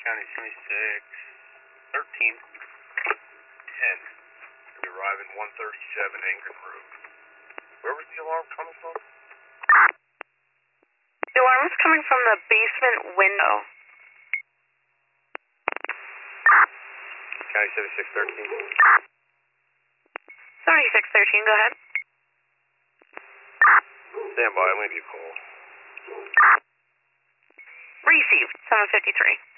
County 76, 13, 10. We arrive in 137 Anchor Road. Where was the alarm coming from? The alarm was coming from the basement window. County 7613. 7613, go ahead. Stand by, I'll leave you a call. Received, 753.